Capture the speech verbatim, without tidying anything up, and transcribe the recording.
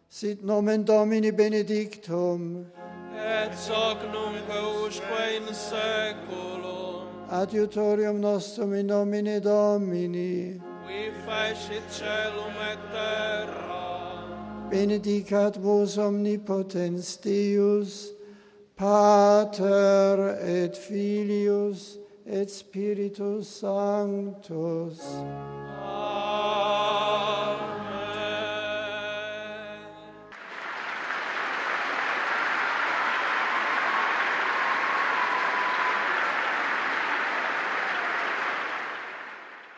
Sit nomen Domini benedictum. Et hoc nunc usque in saeculum. Adiutorium nostrum in nomine Domini. Qui fecit caelum et terra. Benedicat vos omnipotens Deus, Pater et Filius et Spiritus Sanctus. Amen.